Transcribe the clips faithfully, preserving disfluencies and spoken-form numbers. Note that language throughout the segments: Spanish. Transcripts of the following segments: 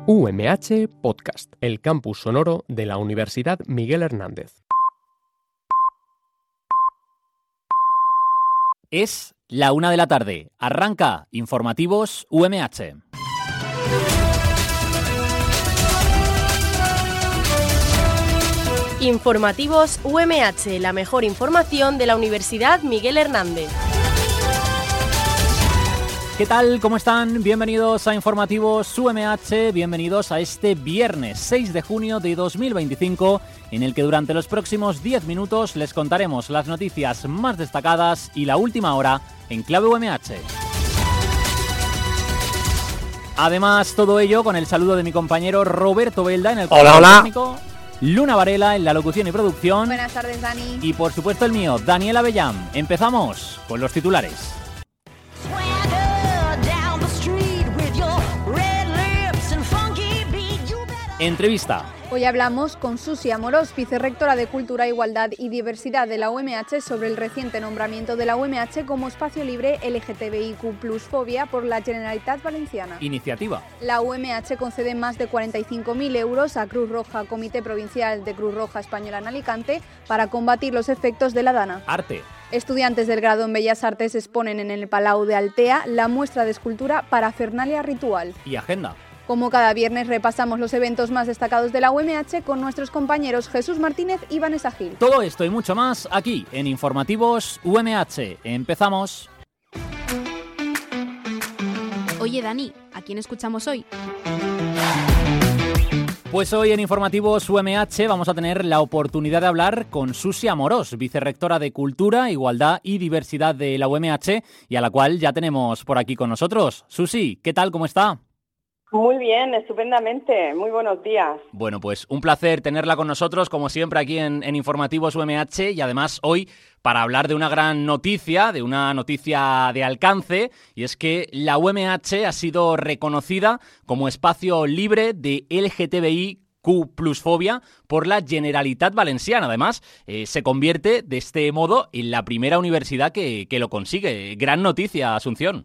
U M H Podcast, el campus sonoro de la Universidad Miguel Hernández. Es la una de la tarde. Arranca Informativos U M H. Informativos U M H, la mejor información de la Universidad Miguel Hernández. ¿Qué tal? ¿Cómo están? Bienvenidos a Informativos U M H, bienvenidos a este viernes seis de junio de dos mil veinticinco, en el que durante los próximos diez minutos les contaremos las noticias más destacadas y la última hora en clave U M H. Además, todo ello con el saludo de mi compañero Roberto Belda en el control técnico, Luna Varela en la locución y producción. Buenas tardes, Dani. Y por supuesto el mío, Daniel Avellán. Empezamos con los titulares. Entrevista. Hoy hablamos con Susi Amorós, vicerrectora de Cultura, Igualdad y Diversidad de la U M H, sobre el reciente nombramiento de la U M H como espacio libre L G T B I Q plus fobia por la Generalitat Valenciana. Iniciativa. La U M H concede más de cuarenta y cinco mil euros a Cruz Roja, Comité Provincial de Cruz Roja Española en Alicante, para combatir los efectos de la dana. Arte. Estudiantes del grado en Bellas Artes exponen en el Palau de Altea la muestra de escultura Parafernalia Ritual. Y agenda. Como cada viernes, repasamos los eventos más destacados de la U M H con nuestros compañeros Jesús Martínez y Vanessa Gil. Todo esto y mucho más aquí en Informativos U M H. Empezamos. Oye, Dani, ¿a quién escuchamos hoy? Pues hoy en Informativos U M H vamos a tener la oportunidad de hablar con Susi Amorós, vicerrectora de Cultura, Igualdad y Diversidad de la U M H, y a la cual ya tenemos por aquí con nosotros. Susi, ¿qué tal? ¿Cómo está? Muy bien, estupendamente. Muy buenos días. Bueno, pues un placer tenerla con nosotros, como siempre, aquí en, en Informativos U M H, y además hoy para hablar de una gran noticia, de una noticia de alcance, y es que la U M H ha sido reconocida como espacio libre de L G T B I Q plus fobia por la Generalitat Valenciana. Además, eh, se convierte de este modo en la primera universidad que, que lo consigue. Gran noticia, Asunción.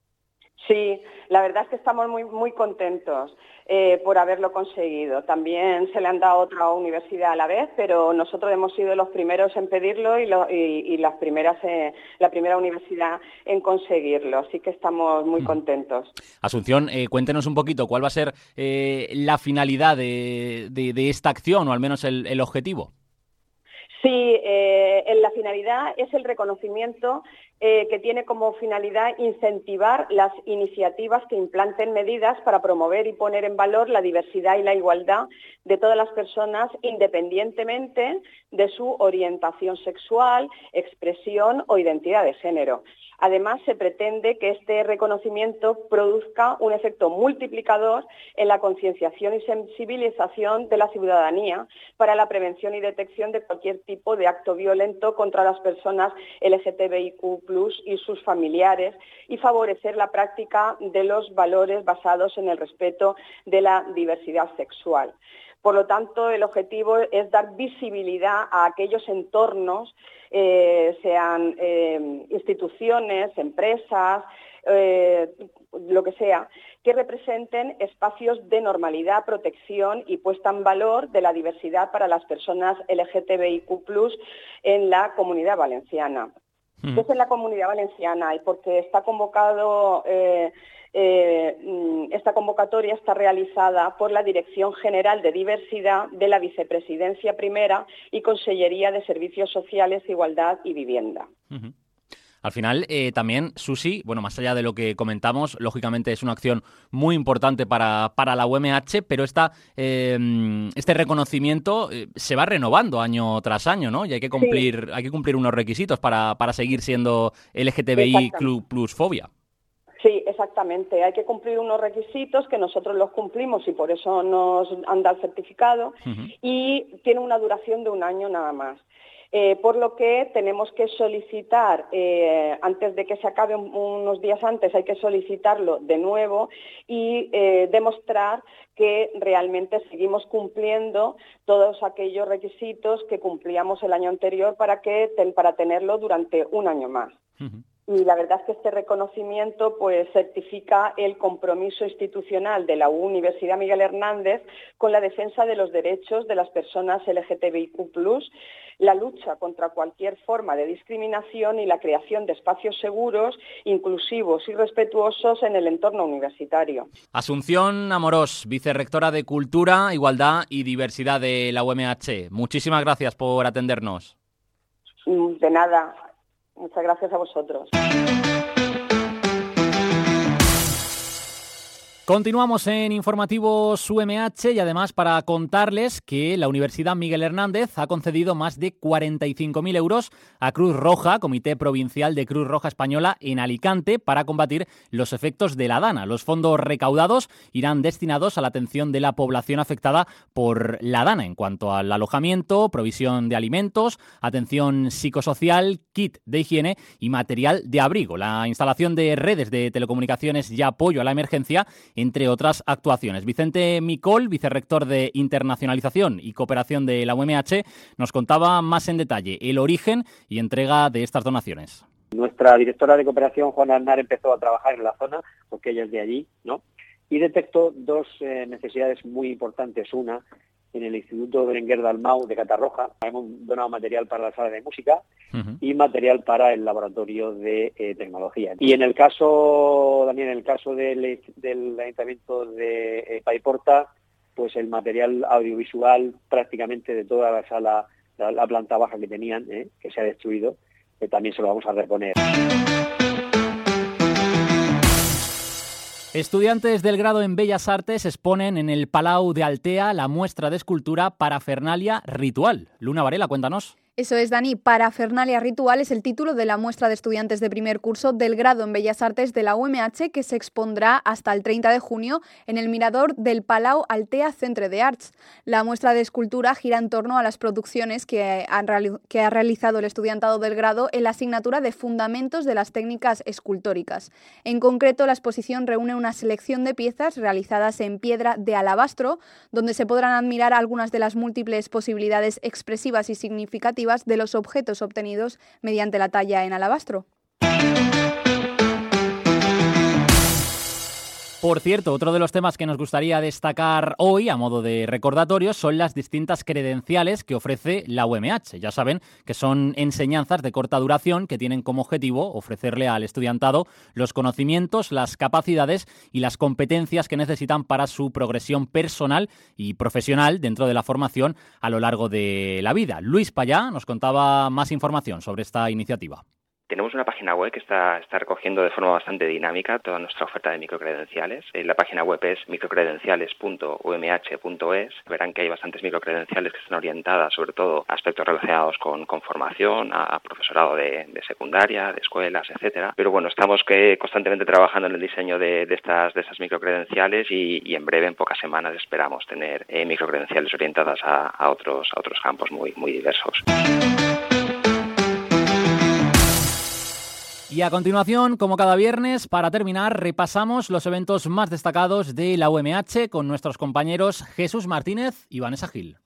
Sí, la verdad es que estamos muy muy contentos eh, por haberlo conseguido. También se le han dado a otra universidad a la vez, pero nosotros hemos sido los primeros en pedirlo y, lo, y, y las primeras eh, la primera universidad en conseguirlo. Así que estamos muy contentos. Asunción, eh, cuéntenos un poquito cuál va a ser eh, la finalidad de, de, de esta acción, o al menos el, el objetivo. Sí, eh, la finalidad es el reconocimiento eh, que tiene como finalidad incentivar las iniciativas que implanten medidas para promover y poner en valor la diversidad y la igualdad de todas las personas, independientemente de su orientación sexual, expresión o identidad de género. Además, se pretende que este reconocimiento produzca un efecto multiplicador en la concienciación y sensibilización de la ciudadanía para la prevención y detección de cualquier tipo de acto violento contra las personas L G T B I Q plus y sus familiares, y favorecer la práctica de los valores basados en el respeto de la diversidad sexual. Por lo tanto, el objetivo es dar visibilidad a aquellos entornos, eh, sean eh, instituciones, empresas, eh, lo que sea, que representen espacios de normalidad, protección y puesta en valor de la diversidad para las personas L G T B I Q plus en la Comunidad Valenciana. ¿Qué es en la Comunidad Valenciana? Y porque está convocado... Eh, Eh, esta convocatoria está realizada por la Dirección General de Diversidad de la Vicepresidencia Primera y Consellería de Servicios Sociales, Igualdad y Vivienda. Uh-huh. Al final, eh, también, Susi, bueno, más allá de lo que comentamos, lógicamente es una acción muy importante para, para la U M H, pero esta, eh, este reconocimiento eh, se va renovando año tras año, ¿no? Y hay que cumplir, sí. hay que cumplir unos requisitos para, para seguir siendo L G T B I plus fobia. Sí, exactamente. Hay que cumplir unos requisitos que nosotros los cumplimos y por eso nos han dado el certificado, uh-huh. y tiene una duración de un año nada más. Eh, por lo que tenemos que solicitar, eh, antes de que se acabe un, unos días antes, hay que solicitarlo de nuevo y eh, demostrar que realmente seguimos cumpliendo todos aquellos requisitos que cumplíamos el año anterior para, que, para tenerlo durante un año más. Uh-huh. Y la verdad es que este reconocimiento pues certifica el compromiso institucional de la Universidad Miguel Hernández con la defensa de los derechos de las personas L G T B I Q plus, la lucha contra cualquier forma de discriminación y la creación de espacios seguros, inclusivos y respetuosos en el entorno universitario. Asunción Amorós, vicerrectora de Cultura, Igualdad y Diversidad de la U M H. Muchísimas gracias por atendernos. De nada. Muchas gracias a vosotros. Continuamos en Informativos U M H y además para contarles que la Universidad Miguel Hernández ha concedido más de cuarenta y cinco mil euros a Cruz Roja, Comité Provincial de Cruz Roja Española en Alicante, para combatir los efectos de la dana. Los fondos recaudados irán destinados a la atención de la población afectada por la dana en cuanto al alojamiento, provisión de alimentos, atención psicosocial, kit de higiene y material de abrigo, la instalación de redes de telecomunicaciones y apoyo a la emergencia, entre otras actuaciones. Vicente Micol, vicerrector de Internacionalización y Cooperación de la U M H, nos contaba más en detalle el origen y entrega de estas donaciones. Nuestra directora de Cooperación, Juana Aznar, empezó a trabajar en la zona, porque ella es de allí, ¿no? Y detectó dos eh, necesidades muy importantes. Una, en el Instituto Berenguer Dalmau de Catarroja, hemos donado material para la sala de música uh-huh. y material para el laboratorio de eh, tecnología. Y en el caso, también en el caso del, del Ayuntamiento de eh, Paiporta, pues el material audiovisual prácticamente de toda la sala, la, la planta baja que tenían, eh, que se ha destruido, que también se lo vamos a reponer. Estudiantes del grado en Bellas Artes exponen en el Palau de Altea la muestra de escultura Parafernalia Ritual. Luna Varela, cuéntanos. Eso es, Dani. Parafernalia Ritual es el título de la muestra de estudiantes de primer curso del grado en Bellas Artes de la U M H, que se expondrá hasta el treinta de junio en el mirador del Palau Altea Centre de Arts. La muestra de escultura gira en torno a las producciones que, han reali- que ha realizado el estudiantado del grado en la asignatura de Fundamentos de las Técnicas Escultóricas. En concreto, la exposición reúne una selección de piezas realizadas en piedra de alabastro, donde se podrán admirar algunas de las múltiples posibilidades expresivas y significativas de los objetos obtenidos mediante la talla en alabastro. Por cierto, otro de los temas que nos gustaría destacar hoy, a modo de recordatorio, son las distintas credenciales que ofrece la U M H. Ya saben que son enseñanzas de corta duración que tienen como objetivo ofrecerle al estudiantado los conocimientos, las capacidades y las competencias que necesitan para su progresión personal y profesional dentro de la formación a lo largo de la vida. Luis Payá nos contaba más información sobre esta iniciativa. Tenemos una página web que está, está recogiendo de forma bastante dinámica toda nuestra oferta de microcredenciales. La página web es microcredenciales punto u m h punto es. Verán que hay bastantes microcredenciales que están orientadas sobre todo a aspectos relacionados con, con formación, a, a profesorado de, de secundaria, de escuelas, etcétera. Pero bueno, estamos que constantemente trabajando en el diseño de, de estas de estas microcredenciales y, y en breve, en pocas semanas, esperamos tener eh, microcredenciales orientadas a, a otros a otros campos muy muy diversos. Y a continuación, como cada viernes, para terminar, repasamos los eventos más destacados de la U M H con nuestros compañeros Jesús Martínez y Vanessa Gil.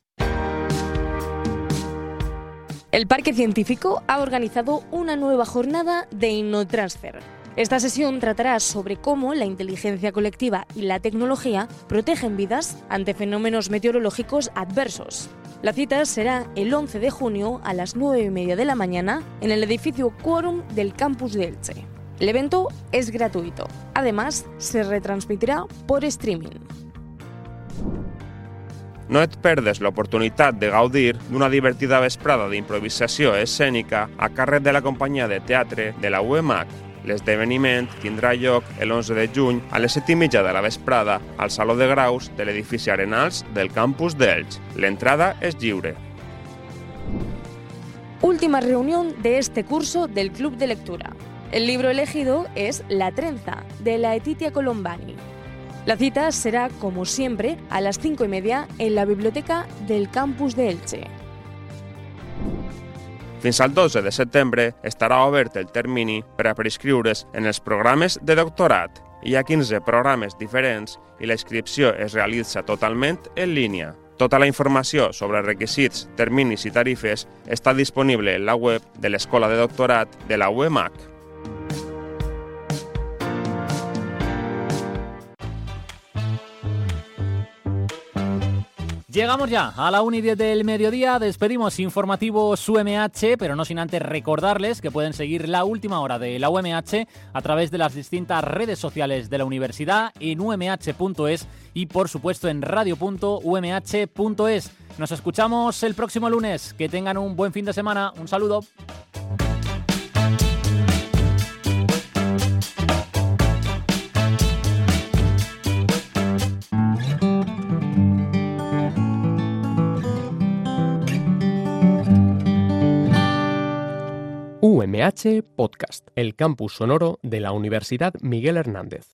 El Parque Científico ha organizado una nueva jornada de InnoTransfer. Esta sesión tratará sobre cómo la inteligencia colectiva y la tecnología protegen vidas ante fenómenos meteorológicos adversos. La cita será el once de junio a las nueve y media de la mañana en el edificio Quórum del campus de Elche. El evento es gratuito. Además, se retransmitirà por streaming. No et perdes l'oportunitat de gaudir d'una divertida vesprada d'improvisació escènica a càrrec de la companyia de teatre de la U M H. L'esdeveniment tindrà lloc l'onze de juny a les set i mitja de la vesprada al Saló de Graus de l'edifici Arenals del campus d'Elx. L'entrada és lliure. Última reunión de este curso del Club de Lectura. El libro elegido es La trenza, de Laetitia Colombani. La cita será, como siempre, a las cinco y media en la biblioteca del campus de Elche. Fins al dotze de setembre estarà obert el termini per a preinscriure's en els programes de doctorat. Hi ha quinze programes diferents i la inscripció es realitza totalment en línia. Tota la informació sobre requisits, terminis i tarifes està disponible en la web de l'Escola de Doctorat de la U M H. Llegamos ya a la una y diez del mediodía, despedimos informativos U M H, pero no sin antes recordarles que pueden seguir la última hora de la U M H a través de las distintas redes sociales de la universidad en u m h punto es y por supuesto en radio punto u m h punto es. Nos escuchamos el próximo lunes, que tengan un buen fin de semana, un saludo. U M H Podcast, el campus sonoro de la Universidad Miguel Hernández.